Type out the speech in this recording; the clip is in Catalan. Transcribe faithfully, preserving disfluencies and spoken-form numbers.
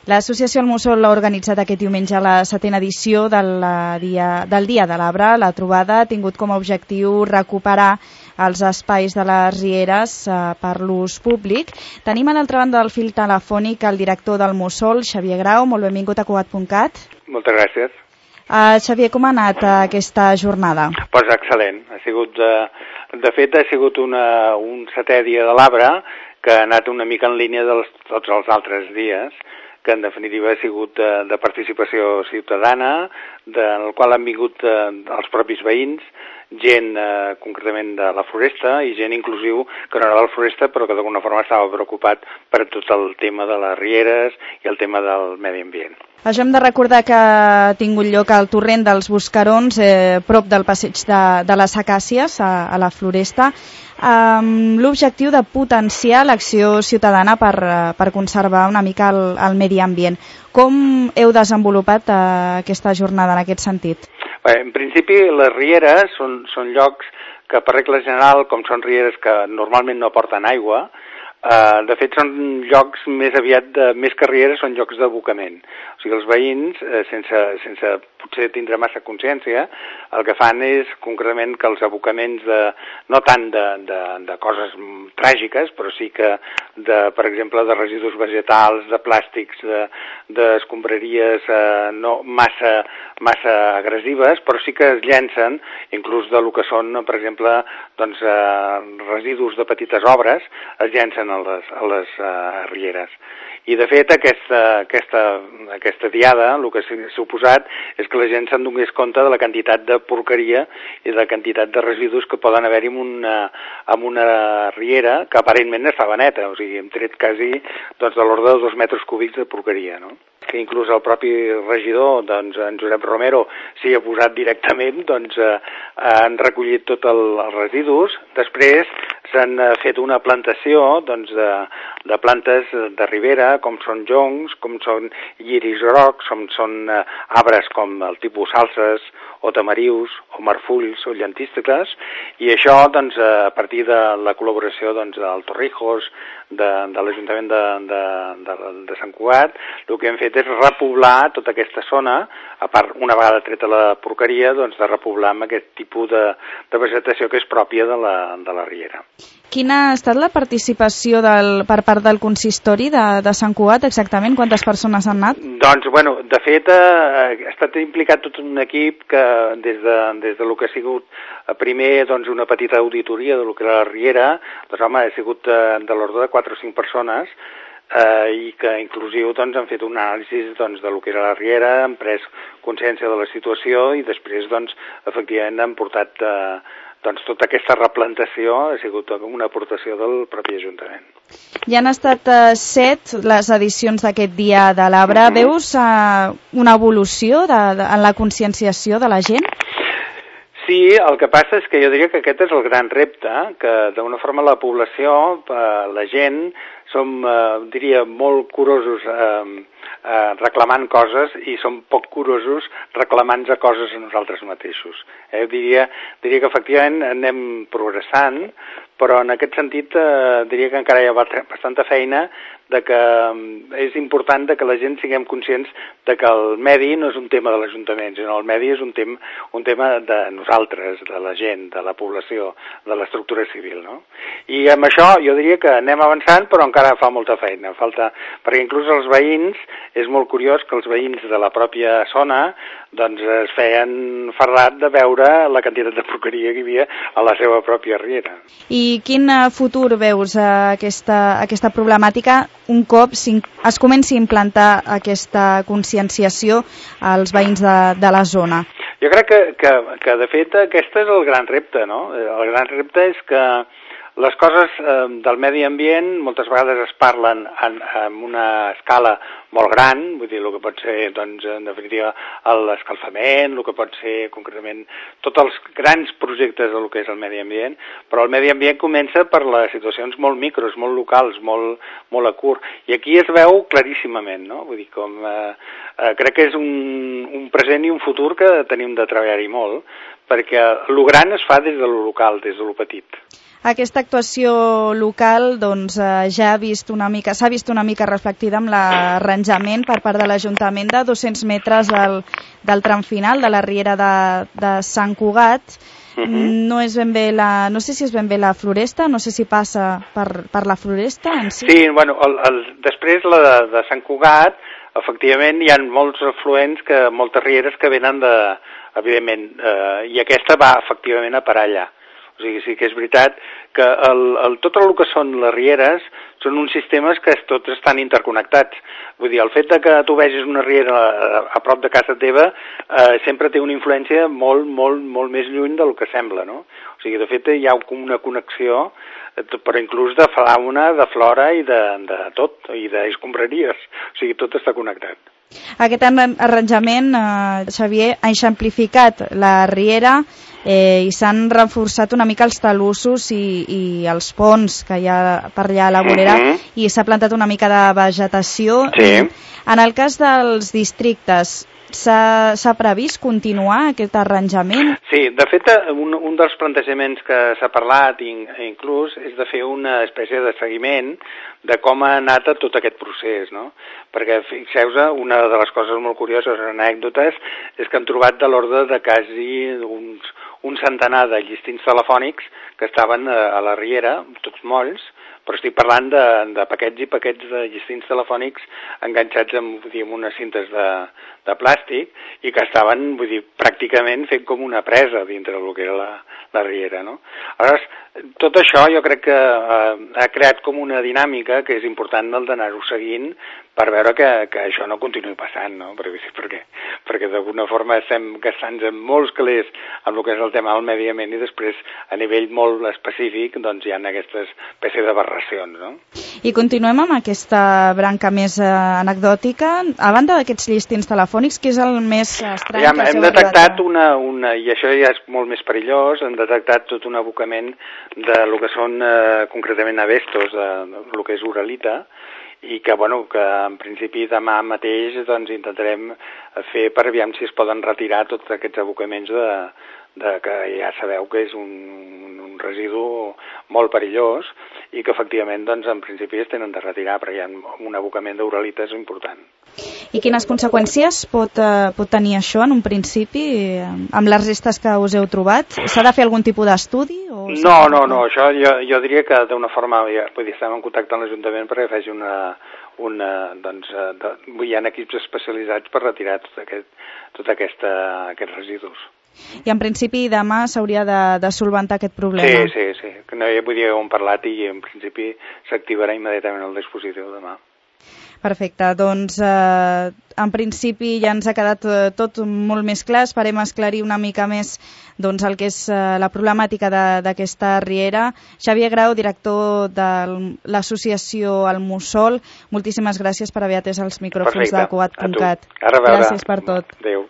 L'associació El Mussol ha organitzat aquest diumenge la setena edició del dia, del dia de l'Arbre. La trobada ha tingut com a objectiu recuperar els espais de les rieres eh, per l'ús públic. Tenim a l'altra banda del fil telefònic el director del Mussol, Xavier Grau. Molt benvingut a Cugat punt cat. Moltes gràcies. Uh, Xavier, com ha anat uh, aquesta jornada? Pues excel·lent. Ha sigut, uh, de fet, ha sigut una, un setè dia de l'Arbre que ha anat una mica en línia de tots els altres dies, que en definitiva ha sigut de, de participació ciutadana, de, en el qual han vingut uh, els propis veïns, gent eh, concretament de la Floresta i gent inclusiu que no era de la Floresta però que d'alguna forma estava preocupat per tot el tema de les rieres i el tema del medi ambient. Això hem de recordar que ha tingut lloc al torrent dels Buscarons, eh, prop del passeig de, de les Acàcies, a, a la Floresta, amb l'objectiu de potenciar l'acció ciutadana per, per conservar una mica el, el medi ambient. Com heu desenvolupat eh, aquesta jornada en aquest sentit? Bé, en principi, les rieres són, són llocs que, per regla general, com són rieres que normalment no porten aigua, eh, de fet són llocs més aviat, de, més que rieres, són llocs d'abocament. O sigui, els veïns, eh, sense, sense potser tindre massa consciència, el que fan és concretament que els abocaments, de, no tant de, de, de coses tràgiques, però sí que, de, per exemple, de residus vegetals, de plàstics, d'escombraries de, eh, no massa, massa agressives, però sí que es llencen, inclús de lo que són, per exemple, doncs, eh, residus de petites obres, es llencen a les, a les eh, rieres. I, de fet, aquesta, aquesta, aquesta diada, el que s'ha suposat és que la gent se'n donés compte de la quantitat de porqueria i de la quantitat de residus que poden haver-hi en una, en una riera que aparentment estava neta, o sigui, hem tret quasi doncs, de l'ordre de dos metres cúbics de porqueria, no? Que inclús el propi regidor, doncs, en Josep Romero, s'hi ha posat directament, doncs, eh, han recollit tots el, els residus. Després s'han fet una plantació doncs, de, de plantes de ribera, com són joncs, com són lliris grocs, com són eh, arbres com el tipus salses, o tamarius, o marfulls, o llentísticles, i això, doncs, a partir de la col·laboració doncs, del Torrijos, de, de l'Ajuntament de, de, de, de Sant Cugat, el que hem fet és repoblar tota aquesta zona, a part, una vegada treta la porqueria, doncs, de repoblar amb aquest tipus de, de vegetació que és pròpia de la, de la riera. Quina ha estat la participació del, per part del consistori de, de Sant Cugat, exactament? Quantes persones han anat? Doncs, bueno, de fet, ha estat implicat tot un equip que des de, des de lo que ha sigut primer doncs, una petita auditoria de lo que era la riera, doncs, home, ha sigut de l'ordre de quatre o cinc persones, eh, i que inclusiu doncs, han fet un anàlisi doncs, de lo que era la riera, han pres consciència de la situació i després, doncs, efectivament, han portat eh, doncs tota aquesta replantació ha sigut una aportació del propi Ajuntament. Ja han estat eh, set les edicions d'aquest dia de l'Arbre. Mm-hmm. Veus eh, una evolució de, de, en la conscienciació de la gent? Sí, el que passa és que jo diria que aquest és el gran repte, que d'una forma la població, eh, la gent, som, eh, diria, molt curosos eh, eh, reclamant coses i som poc curosos reclamant a coses a nosaltres mateixos. Eh, diria, diria que efectivament anem progressant, però en aquest sentit eh, diria que encara hi ha bastanta feina de que eh, és important de que la gent siguem conscients de que el medi no és un tema de l'Ajuntament, sinó el medi és un, tem, un tema de nosaltres, de la gent, de la població, de l'estructura civil, no? I amb això jo diria que anem avançant, però encara fa molta feina, falta, perquè inclús els veïns, és molt curiós que els veïns de la pròpia zona doncs es feien farrat de veure la quantitat de porqueria que hi havia a la seva pròpia riera. I quin futur veus a aquesta, aquesta problemàtica un cop es comenci a implantar aquesta conscienciació als veïns de, de la zona? Jo crec que, que, que, de fet, aquest és el gran repte, no? El gran repte és que les coses eh, del medi ambient moltes vegades es parlen en, en una escala molt gran, vull dir, el que pot ser, doncs, en definitiva, l'escalfament, el que pot ser, concretament, tots els grans projectes del que és el medi ambient, però el medi ambient comença per les situacions molt micros, molt locals, molt, molt a curt, i aquí es veu claríssimament, no? Vull dir, com, eh, eh, crec que és un, un present i un futur que tenim de treballar-hi molt, perquè el gran es fa des de lo local, des de lo petit. aquesta actuació local doncs, eh, ja ha vist una mica, s'ha vist una mica reflectida amb l'arranjament per part de l'Ajuntament de dos-cents metres del, del tram final de la riera de, de Sant Cugat. Uh-huh. No és ben bé la, no sé si és ben bé la Floresta, no sé si passa per, per la Floresta en si. Sí, bueno, el, el, després la de, de Sant Cugat, efectivament hi ha molts afluents, que, moltes rieres que venen de, evidentment, eh, i aquesta va efectivament a parar allà. O sigui, sí que és veritat que el, el, tot el que són les rieres són uns sistemes que tots estan interconnectats. Vull dir, el fet de que tu vegis una riera a, a prop de casa teva eh, sempre té una influència molt, molt, molt més lluny del que sembla, no? O sigui, de fet, hi ha una connexió, però inclús de fauna, de flora i de, de tot, i d'escombraries. O sigui, tot està connectat. Aquest arranjament, eh, Xavier, ha eixamplificat la riera eh, i s'han reforçat una mica els talussos i, i els ponts que hi ha per allà a la vorera, uh-huh. i s'ha plantat una mica de vegetació. Sí. En el cas dels districtes, s'ha previst continuar aquest arranjament? Sí, de fet, un, un dels plantejaments que s'ha parlat inclús és de fer una espècie de seguiment de com ha anat tot aquest procés, no? Perquè, fixeu-vos, una de les coses molt curioses, anècdotes, és que han trobat de l'ordre de quasi uns, un centenar de llistins telefònics que estaven a la riera, tots molls, però estic parlant de, de paquets i paquets de llistins telefònics enganxats amb, vull dir, amb unes cintes de, de plàstic i que estaven, vull dir, pràcticament fent com una presa dintre del que era la, la riera, no? Aleshores, tot això jo crec que eh, ha creat com una dinàmica que és important el d'anar-ho seguint per veure que, que això no continuï passant, no? Perquè, perquè, perquè d'alguna forma estem gastant-nos molts calés amb el que és el tema del medi ambient i després a nivell molt específic doncs hi ha aquestes espècies de barracions, no? I continuem amb aquesta branca més eh, anecdòtica. A banda d'aquests llistins telefònics, què és el més estrany ja, que hem detectat una, una, i això ja és molt més perillós, hem detectat tot un abocament de lo que són eh, concretament avestos, de, de lo que és uralita, i que, bueno, que en principi demà mateix doncs, intentarem fer per aviam si es poden retirar tots aquests abocaments de, de que ja sabeu que és un, un residu molt perillós i que efectivament doncs, en principi es tenen de retirar perquè hi ha un abocament d'uralites important. I quines conseqüències pot, eh, pot tenir això en un principi eh, amb les restes que us heu trobat? S'ha de fer algun tipus d'estudi? O no, no, no, això jo, jo diria que d'una forma, ja, vull dir, estem en contacte amb l'Ajuntament perquè faci una, una doncs, de, hi ha equips especialitzats per retirar tot, aquest, tot aquesta, aquests residus. I en principi demà s'hauria de, de solventar aquest problema? Sí, sí, sí, que no, ja vull dir, ho hem parlat i en principi s'activarà immediatament el dispositiu demà. Perfecte, doncs eh, en principi ja ens ha quedat eh, tot molt més clar, esperem esclarir una mica més doncs, el que és eh, la problemàtica d'aquesta riera. Xavier Grau, director de l'associació El Mussol, moltíssimes gràcies per haver atès els micròfons Perfecte. De Cugat punt cat. Gràcies per tot. Adéu.